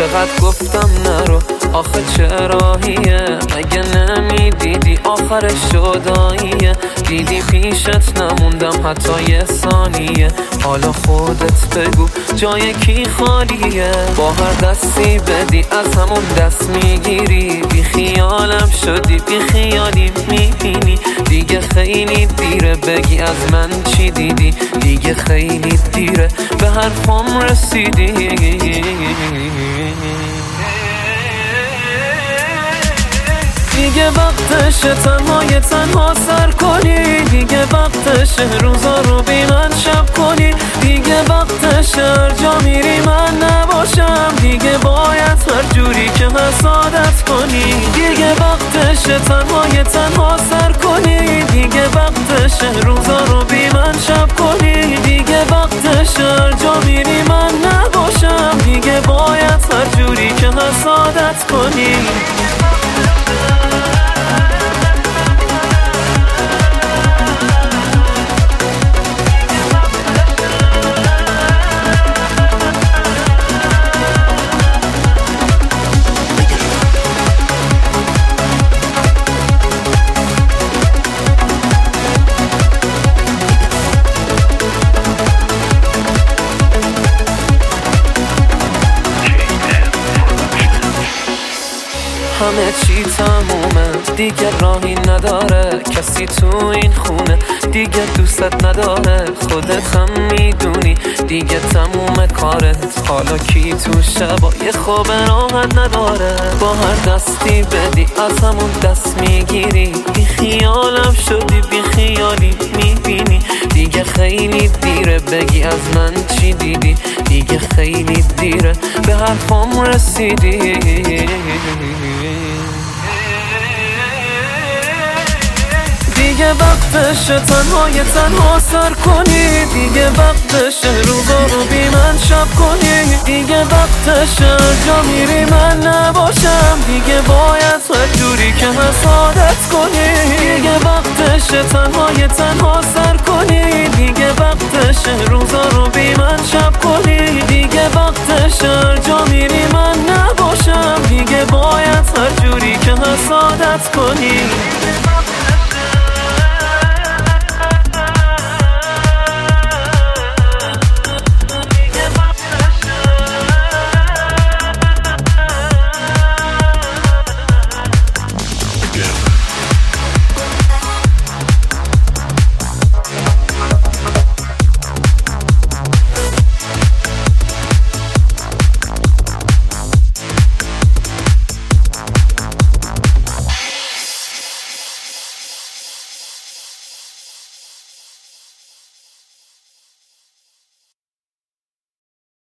چقدر گفتم نرو، آخه چه راهیه؟ مگه نمیدیدی آخرش جداییه؟ دیدی پیشت نموندم حتی یه ثانیه. حالا خودت بگو جای کی خالیه؟ با هر دستی بدی از همون دست میگیری. بی خیالم شدی بی خیالی میبینی. دیگه خیلی دیره بگی از من چی دیدی. دیگه خیلی دیره به حرفم رسیدی. دیگه وقتشه تنها سر کنی. دیگه وقتشه روزا رو بی من شب کنی. دیگه وقتشه هر جا میری من نباشم. دیگه باید هر جوری که حسادت کنی. دیگه وقتشه تنها سر کنی. دیگه وقتشه روزا رو بی من شب کنی. دیگه وقتشه هر جا میری من نباشم. دیگه باید هر جوری که حسادت کنی. همه چی تمومه دیگه، راهی نداره کسی تو این خونه. دیگه دوستت نداره خودت هم میدونی. دیگه تموم کارت، حالا کی تو شبای خواب راحت نداره. با هر دستی بدی از همون دست میگیری. بی خیالم شدی بی خیالی میبینی. دیگه خیلی دیره بگی از من چی دیدی. دیگه خیلی دیره به حرفم رسیدی. دیگه وقتشه تنها سر کنی. دیگه وقتشه روزا رو بی من شب کنی. دیگه وقتشه جا میری من نباشم. دیگه باید هر جوری که حسادت کنی. دیگه وقتشه تنها سر کنی. دیگه وقتشه روزا رو بی من شب کنی. دیگه وقتشه هر جا میری من نباشم. دیگه باید هر جوری که حسادت کنی.